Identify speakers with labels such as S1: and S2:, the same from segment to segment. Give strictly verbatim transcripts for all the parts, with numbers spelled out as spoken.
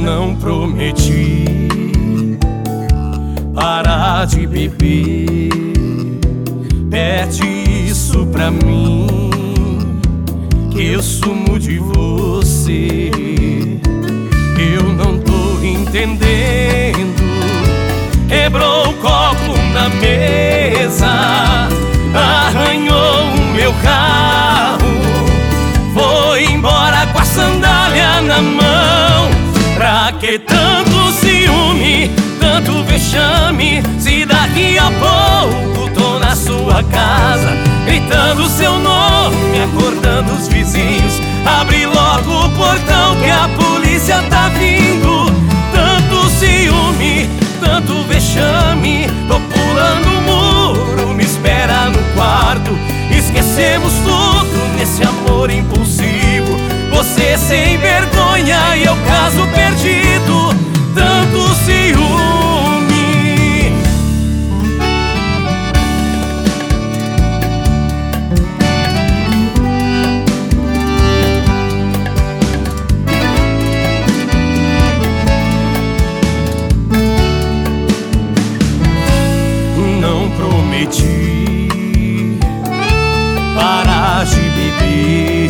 S1: Não prometi parar de beber. Pede isso pra mim, que eu sumo de você. Eu não tô entendendo. Quebrou o copo na mesa, arranhou o meu carro, foi embora com a sandália na mão. Pra que tanto ciúme, tanto vexame, se daqui a pouco tô na sua casa, gritando seu nome, acordando os vizinhos? Abre logo o portão que a polícia tá vindo. Tanto ciúme, tanto vexame, tô pulando o muro, me espera no quarto. Esquecemos tudo nesse amor impulsivo, você sem vergonha e eu caso perdido. Tanto ciúme. Não prometi parar de beber.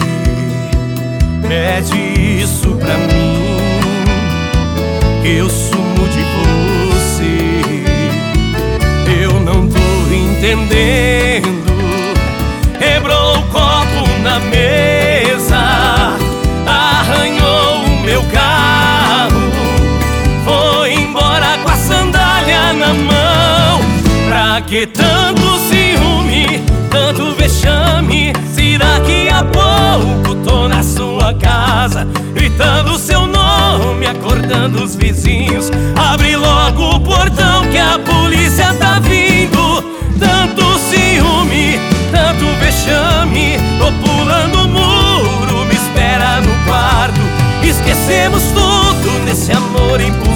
S1: Pede isso pra mim, que eu sumo de você. Eu não tô entendendo. Quebrou o copo na mesa, arranhou o meu carro, foi embora com a sandália na mão. Pra que tanto ciúme, tanto vexame, se daqui a pouco tô na sua casa, gritando seu nome, acordando os vizinhos? Abre logo o portão que a polícia tá vindo. Tanto ciúme, tanto vexame, tô pulando o muro, me espera no quarto. Esquecemos tudo nesse amor impossível,